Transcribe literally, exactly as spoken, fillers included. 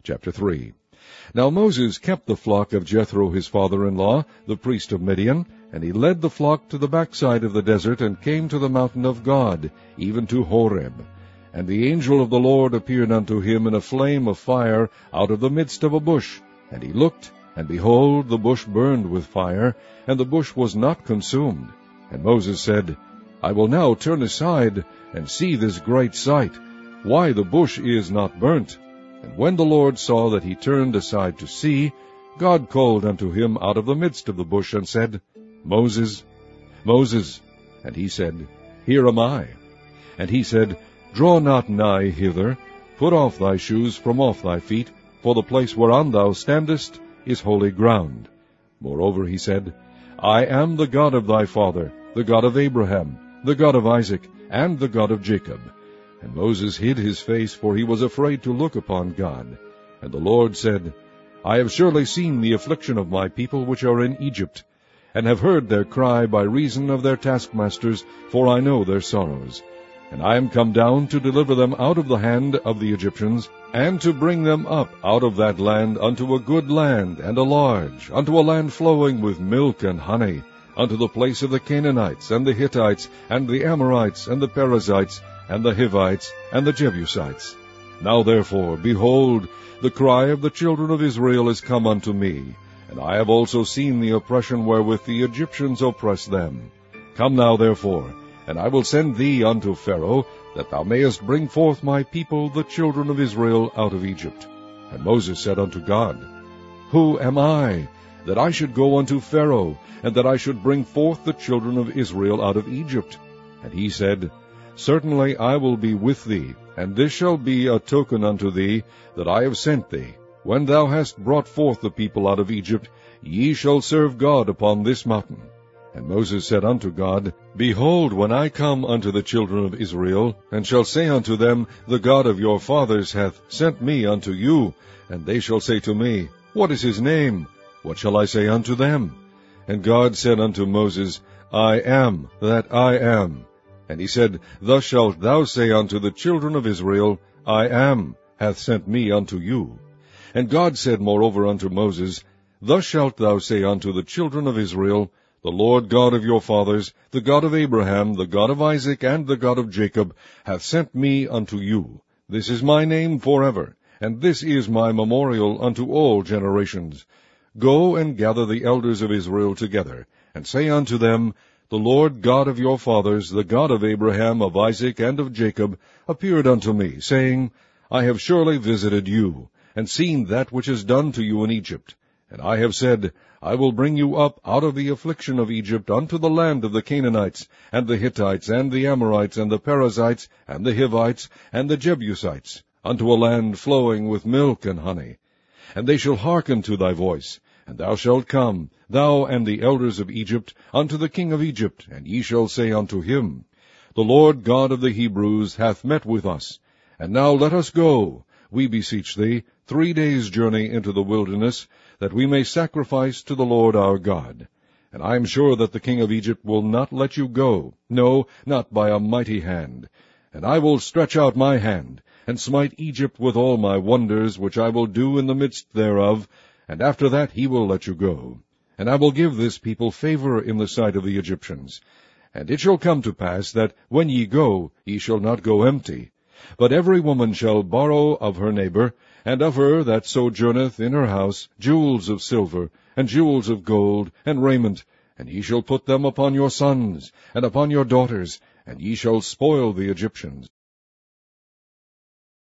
Chapter three. Now Moses kept the flock of Jethro his father-in-law, the priest of Midian, and he led the flock to the backside of the desert, and came to the mountain of God, even to Horeb. And the angel of the Lord appeared unto him in a flame of fire out of the midst of a bush. And he looked, and behold, the bush burned with fire, and the bush was not consumed. And Moses said, I will now turn aside, and see this great sight, why the bush is not burnt. And when the Lord saw that he turned aside to see, God called unto him out of the midst of the bush, and said, Moses, Moses. And he said, Here am I. And he said, Draw not nigh hither, put off thy shoes from off thy feet, for the place whereon thou standest is holy ground. Moreover he said, I am the God of thy father, the God of Abraham, the God of Isaac, and the God of Jacob. And Moses hid his face, for he was afraid to look upon God. And the Lord said, I have surely seen the affliction of my people which are in Egypt, and have heard their cry by reason of their taskmasters, for I know their sorrows. And I am come down to deliver them out of the hand of the Egyptians, and to bring them up out of that land unto a good land, and a large, unto a land flowing with milk and honey, unto the place of the Canaanites, and the Hittites, and the Amorites, and the Perizzites, and the Hivites, and the Jebusites. Now therefore, behold, the cry of the children of Israel is come unto me, and I have also seen the oppression wherewith the Egyptians oppress them. Come now therefore, and I will send thee unto Pharaoh, that thou mayest bring forth my people, the children of Israel, out of Egypt. And Moses said unto God, Who am I, that I should go unto Pharaoh, and that I should bring forth the children of Israel out of Egypt? And he said, Certainly I will be with thee, and this shall be a token unto thee, that I have sent thee. When thou hast brought forth the people out of Egypt, ye shall serve God upon this mountain. And Moses said unto God, Behold, when I come unto the children of Israel, and shall say unto them, The God of your fathers hath sent me unto you, and they shall say to me, What is his name? What shall I say unto them? And God said unto Moses, I am that I am. And he said, Thus shalt thou say unto the children of Israel, I am hath sent me unto you. And God said moreover unto Moses, Thus shalt thou say unto the children of Israel, The Lord God of your fathers, the God of Abraham, the God of Isaac, and the God of Jacob, hath sent me unto you. This is my name forever, and this is my memorial unto all generations. Go and gather the elders of Israel together, and say unto them, The Lord God of your fathers, the God of Abraham, of Isaac, and of Jacob, appeared unto me, saying, I have surely visited you, and seen that which is done to you in Egypt. And I have said, I will bring you up out of the affliction of Egypt unto the land of the Canaanites, and the Hittites, and the Amorites, and the Perizzites, and the Hivites, and the Jebusites, unto a land flowing with milk and honey. And they shall hearken to thy voice, and thou shalt come, thou and the elders of Egypt, unto the king of Egypt, and ye shall say unto him, The Lord God of the Hebrews hath met with us. And now let us go, we beseech thee, three days' journey into the wilderness, that we may sacrifice to the Lord our God. And I am sure that the king of Egypt will not let you go, no, not by a mighty hand. And I will stretch out my hand, and smite Egypt with all my wonders, which I will do in the midst thereof, and after that he will let you go. And I will give this people favor in the sight of the Egyptians. And it shall come to pass that, when ye go, ye shall not go empty. But every woman shall borrow of her neighbor, and of her that sojourneth in her house, jewels of silver, and jewels of gold, and raiment, and ye shall put them upon your sons, and upon your daughters, and ye shall spoil the Egyptians.